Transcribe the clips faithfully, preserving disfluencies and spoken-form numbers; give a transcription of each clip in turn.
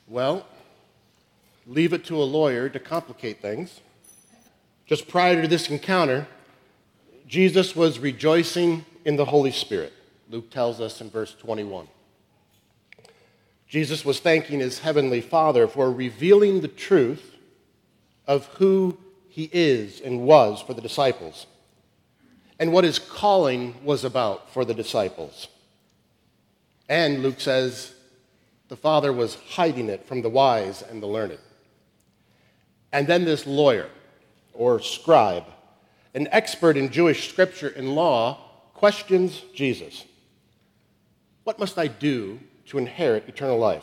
Well, leave it to a lawyer to complicate things. Just prior to this encounter, Jesus was rejoicing in the Holy Spirit. Luke tells us in verse twenty-one. Jesus was thanking his heavenly Father for revealing the truth of who he is and was for the disciples, and what his calling was about for the disciples. And Luke says the Father was hiding it from the wise and the learned. And then this lawyer, or scribe, an expert in Jewish scripture and law, questions Jesus. What must I do to inherit eternal life?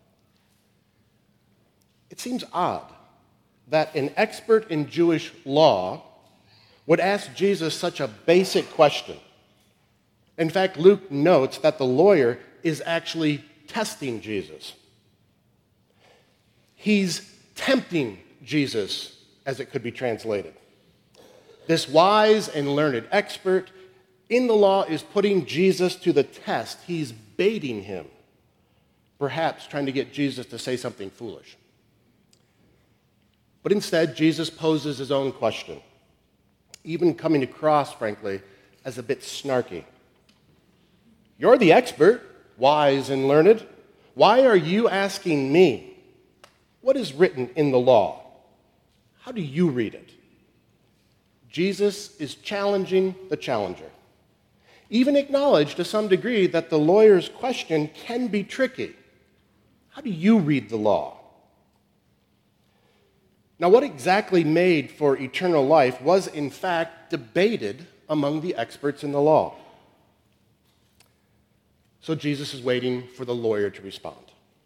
It seems odd that an expert in Jewish law would ask Jesus such a basic question. In fact, Luke notes that the lawyer is actually testing Jesus. He's tempting Jesus, as it could be translated. This wise and learned expert in the law is putting Jesus to the test. He's baiting him, perhaps trying to get Jesus to say something foolish. But instead, Jesus poses his own question, even coming across, frankly, as a bit snarky. You're the expert, wise and learned. Why are you asking me? What is written in the law? How do you read it? Jesus is challenging the challenger. Even acknowledge to some degree that the lawyer's question can be tricky. How do you read the law? Now, what exactly made for eternal life was, in fact, debated among the experts in the law. So Jesus is waiting for the lawyer to respond.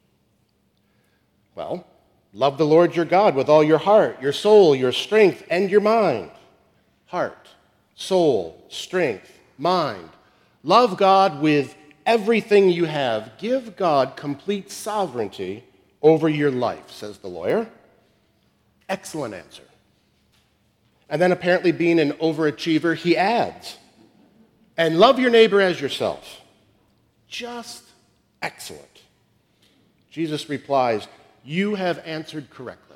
Well, love the Lord your God with all your heart, your soul, your strength, and your mind. Heart, soul, strength, mind. Love God with everything you have. Give God complete sovereignty over your life, says the lawyer. Excellent answer. And then, apparently being an overachiever, he adds, and love your neighbor as yourself. Just excellent. Jesus replies, you have answered correctly.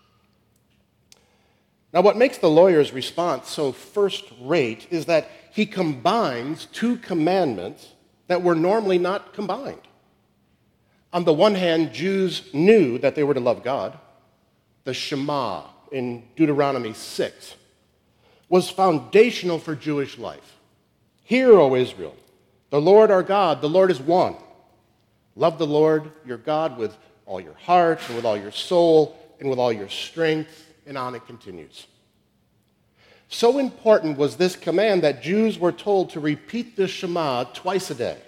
Now, what makes the lawyer's response so first-rate is that he combines two commandments that were normally not combined. On the one hand, Jews knew that they were to love God. The Shema in Deuteronomy six was foundational for Jewish life. Hear, O Israel, the Lord our God, the Lord is one. Love the Lord your God with all your heart and with all your soul and with all your strength, and on it continues. So important was this command that Jews were told to repeat the Shema twice a day.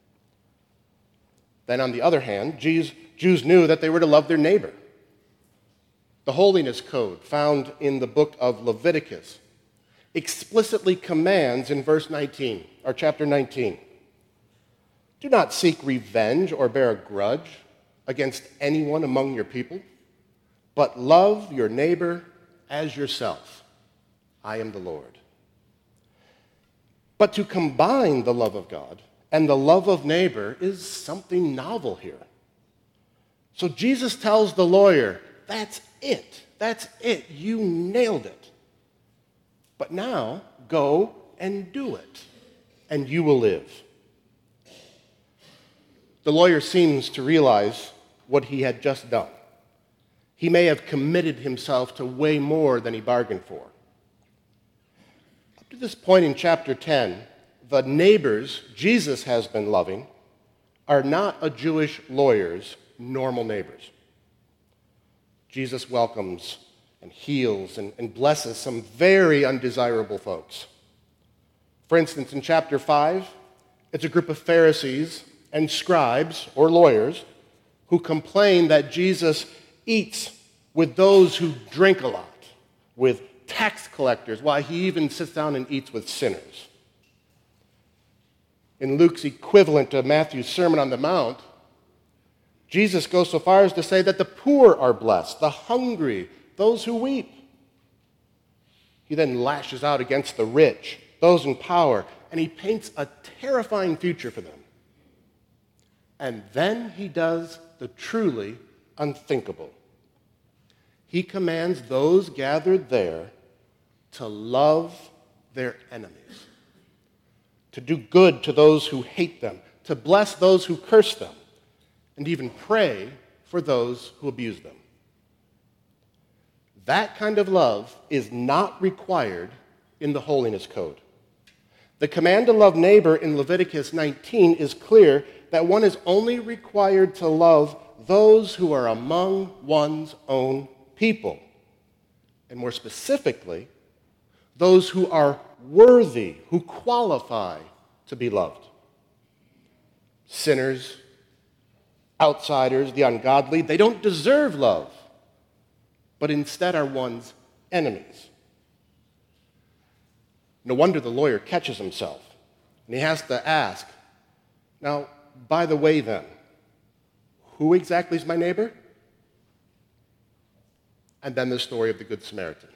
Then on the other hand, Jews, Jews knew that they were to love their neighbor. The Holiness Code, found in the book of Leviticus, explicitly commands in verse nineteen, or chapter nineteen, do not seek revenge or bear a grudge against anyone among your people, but love your neighbor as yourself. I am the Lord. But to combine the love of God and the love of neighbor is something novel here. So Jesus tells the lawyer, that's it. That's it. You nailed it. But now, go and do it, and you will live. The lawyer seems to realize what he had just done. He may have committed himself to way more than he bargained for. Up to this point in chapter ten, the neighbors Jesus has been loving are not a Jewish lawyer's normal neighbors. Jesus welcomes and heals and, and blesses some very undesirable folks. For instance, in chapter five, it's a group of Pharisees and scribes, or lawyers, who complain that Jesus eats with those who drink a lot, with tax collectors, while he even sits down and eats with sinners. In Luke's equivalent to Matthew's Sermon on the Mount, Jesus goes so far as to say that the poor are blessed, the hungry, those who weep. He then lashes out against the rich, those in power, and he paints a terrifying future for them. And then he does the truly unthinkable. He commands those gathered there to love their enemies, to do good to those who hate them, to bless those who curse them, and even pray for those who abuse them. That kind of love is not required in the Holiness Code. The command to love neighbor in Leviticus nineteen is clear that one is only required to love those who are among one's own people, and more specifically, those who are worthy, who qualify to be loved. Sinners, outsiders, the ungodly, they don't deserve love, but instead are one's enemies. No wonder the lawyer catches himself, and he has to ask, now, by the way then, who exactly is my neighbor? And then the story of the Good Samaritan.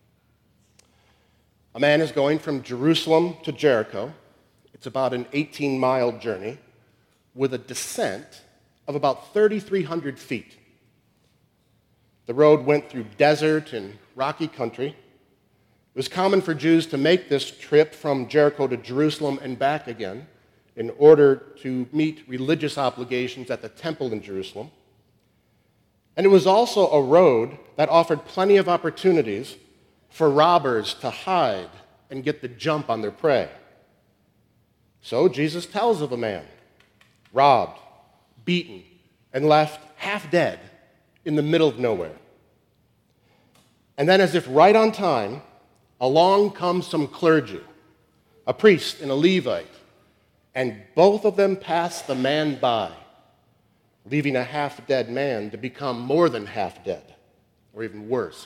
A man is going from Jerusalem to Jericho. It's about an eighteen-mile journey with a descent of about thirty-three hundred feet. The road went through desert and rocky country. It was common for Jews to make this trip from Jericho to Jerusalem and back again in order to meet religious obligations at the temple in Jerusalem. And it was also a road that offered plenty of opportunities for robbers to hide and get the jump on their prey. So Jesus tells of a man robbed, beaten, and left half dead in the middle of nowhere. And then, as if right on time, along comes some clergy, a priest and a Levite, and both of them pass the man by, leaving a half-dead man to become more than half-dead, or even worse.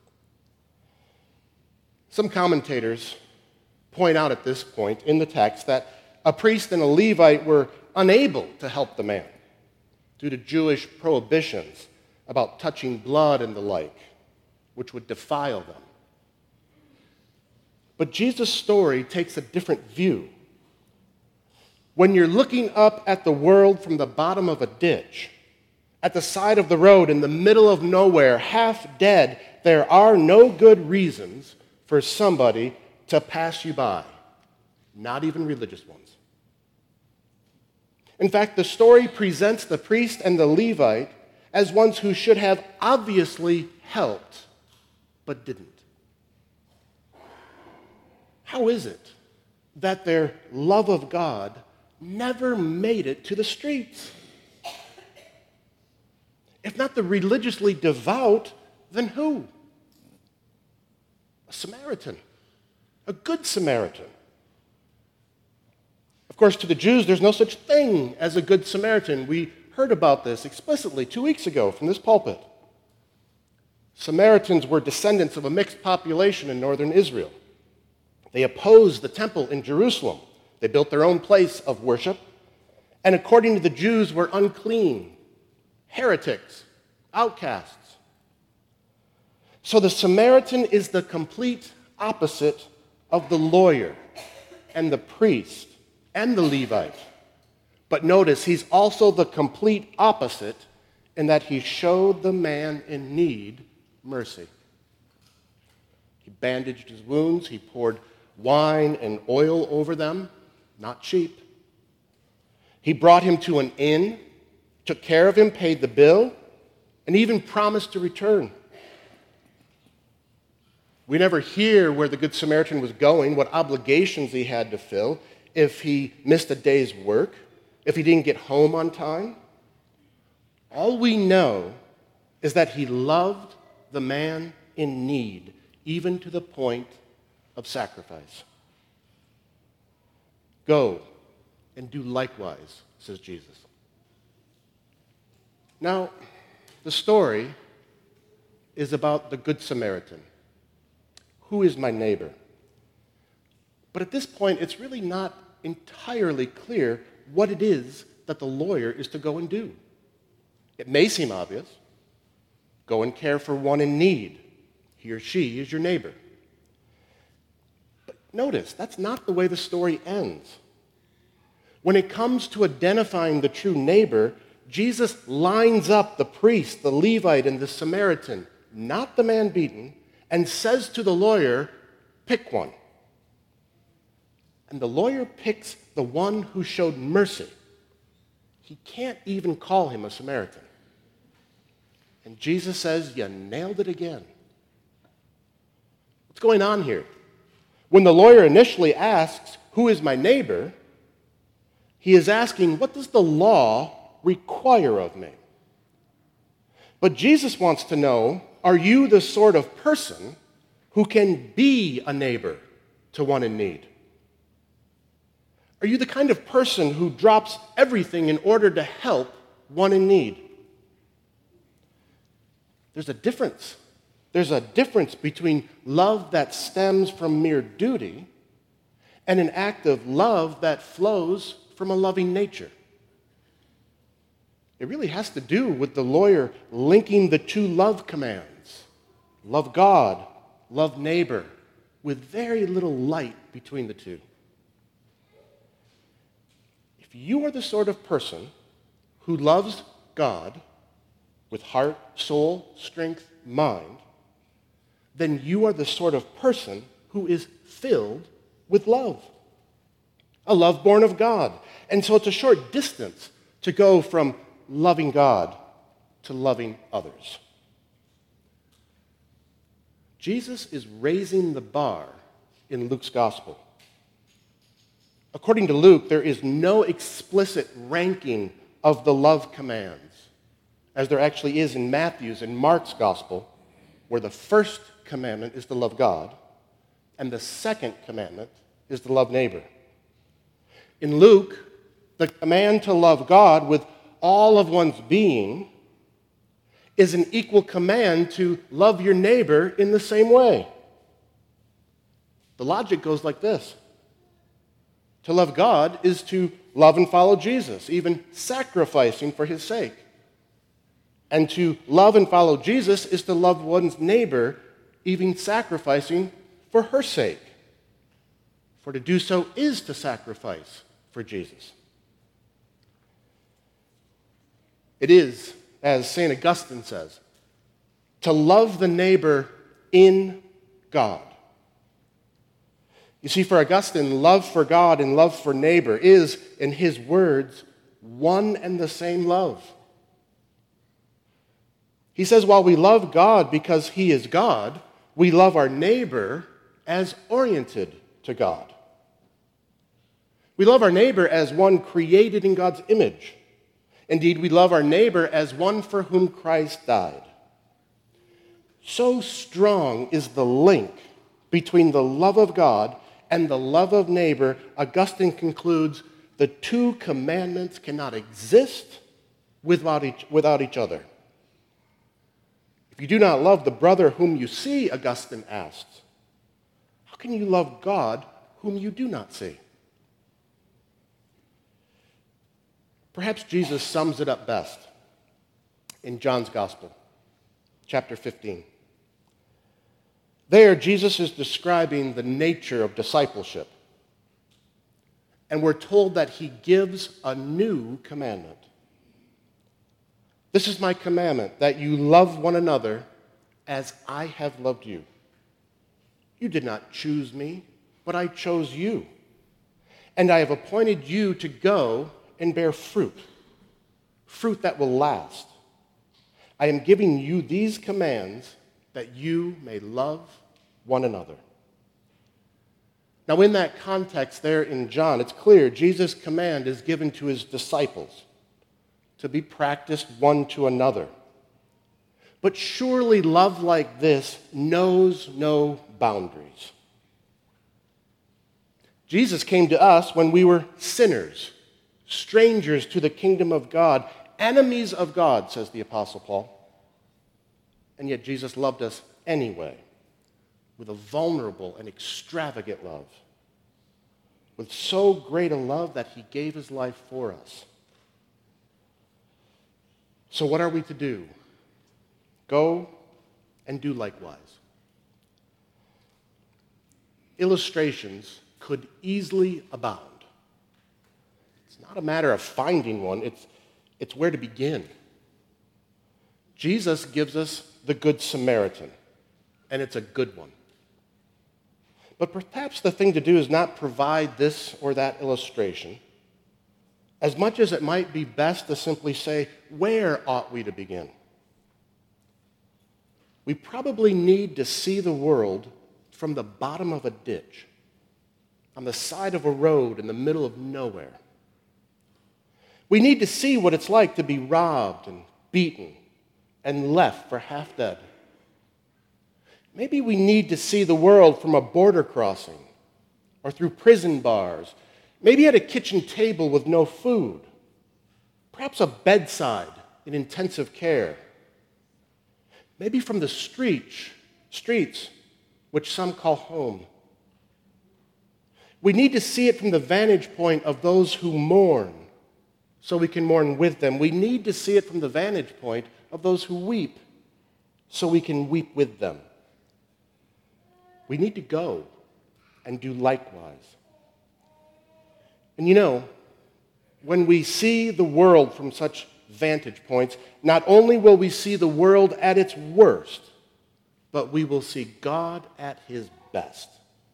Some commentators point out at this point in the text that a priest and a Levite were unable to help the man due to Jewish prohibitions about touching blood and the like, which would defile them. But Jesus' story takes a different view. When you're looking up at the world from the bottom of a ditch, at the side of the road in the middle of nowhere, half dead, there are no good reasons for somebody to pass you by, not even religious ones. In fact, the story presents the priest and the Levite as ones who should have obviously helped, but didn't. How is it that their love of God never made it to the streets? If not the religiously devout, then who? A Samaritan, a good Samaritan. Of course, to the Jews, there's no such thing as a good Samaritan. We heard about this explicitly two weeks ago from this pulpit. Samaritans were descendants of a mixed population in northern Israel. They opposed the temple in Jerusalem. They built their own place of worship, and according to the Jews, were unclean, heretics, outcasts. So the Samaritan is the complete opposite of the lawyer and the priest and the Levite. But notice, he's also the complete opposite in that he showed the man in need mercy. He bandaged his wounds, he poured wine and oil over them, not cheap. He brought him to an inn, took care of him, paid the bill, and even promised to return. We never hear where the Good Samaritan was going, what obligations he had to fill, if he missed a day's work, if he didn't get home on time. All we know is that he loved the man in need, even to the point of sacrifice. Go and do likewise, says Jesus. Now, the story is about the Good Samaritan. Who is my neighbor? But at this point, it's really not entirely clear what it is that the lawyer is to go and do. It may seem obvious. Go and care for one in need. He or she is your neighbor. But notice, that's not the way the story ends. When it comes to identifying the true neighbor, Jesus lines up the priest, the Levite, and the Samaritan, not the man beaten, and says to the lawyer, pick one. And the lawyer picks the one who showed mercy. He can't even call him a Samaritan. And Jesus says, you nailed it again. What's going on here? When the lawyer initially asks, who is my neighbor? He is asking, what does the law require of me? But Jesus wants to know, are you the sort of person who can be a neighbor to one in need? Are you the kind of person who drops everything in order to help one in need? There's a difference. There's a difference between love that stems from mere duty and an act of love that flows from a loving nature. It really has to do with the lawyer linking the two love commands, love God, love neighbor, with very little light between the two. If you are the sort of person who loves God with heart, soul, strength, mind, then you are the sort of person who is filled with love. A love born of God. And so it's a short distance to go from loving God to loving others. Jesus is raising the bar in Luke's gospel. According to Luke, there is no explicit ranking of the love commands, as there actually is in Matthew's and Mark's gospel, where the first commandment is to love God, and the second commandment is to love neighbor. In Luke, the command to love God with all of one's being is an equal command to love your neighbor in the same way. The logic goes like this. To love God is to love and follow Jesus, even sacrificing for his sake. And to love and follow Jesus is to love one's neighbor, even sacrificing for her sake. For to do so is to sacrifice for Jesus. It is, as Saint Augustine says, to love the neighbor in God. You see, for Augustine, love for God and love for neighbor is, in his words, one and the same love. He says, while we love God because he is God, we love our neighbor as oriented to God. We love our neighbor as one created in God's image. Indeed, we love our neighbor as one for whom Christ died. So strong is the link between the love of God and the love of neighbor, Augustine concludes the two commandments cannot exist without each, without each other. If you do not love the brother whom you see, Augustine asks, how can you love God whom you do not see? Perhaps Jesus sums it up best in John's Gospel, chapter fifteen. There, Jesus is describing the nature of discipleship. And we're told that he gives a new commandment. This is my commandment, that you love one another as I have loved you. You did not choose me, but I chose you. And I have appointed you to go and bear fruit, fruit that will last. I am giving you these commands that you may love one another. Now, in that context there in John, it's clear Jesus' command is given to his disciples to be practiced one to another. But surely love like this knows no boundaries. Jesus came to us when we were sinners, strangers to the kingdom of God, enemies of God, says the Apostle Paul. And yet Jesus loved us anyway, with a vulnerable and extravagant love, with so great a love that he gave his life for us. So what are we to do? Go and do likewise. Illustrations could easily abound. It's not a matter of finding one. It's It's where to begin. Jesus gives us the Good Samaritan, and it's a good one. But perhaps the thing to do is not provide this or that illustration, as much as it might be best to simply say, where ought we to begin? We probably need to see the world from the bottom of a ditch, on the side of a road in the middle of nowhere. We need to see what it's like to be robbed and beaten and left for half dead. Maybe we need to see the world from a border crossing or through prison bars, maybe at a kitchen table with no food, perhaps a bedside in intensive care, maybe from the streets, streets which some call home. We need to see it from the vantage point of those who mourn, so we can mourn with them. We need to see it from the vantage point of those who weep, so we can weep with them. We need to go and do likewise. And you know, when we see the world from such vantage points, not only will we see the world at its worst, but we will see God at his best.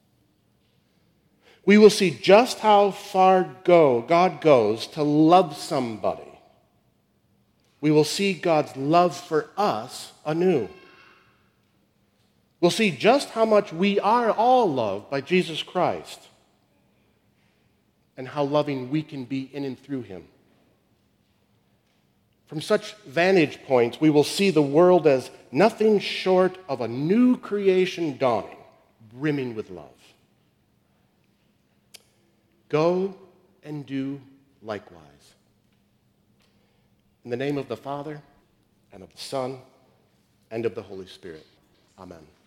We will see just how far go God goes to love somebody. We will see God's love for us anew. We'll see just how much we are all loved by Jesus Christ and how loving we can be in and through him. From such vantage points, we will see the world as nothing short of a new creation dawning, brimming with love. Go and do likewise. In the name of the Father, and of the Son, and of the Holy Spirit. Amen.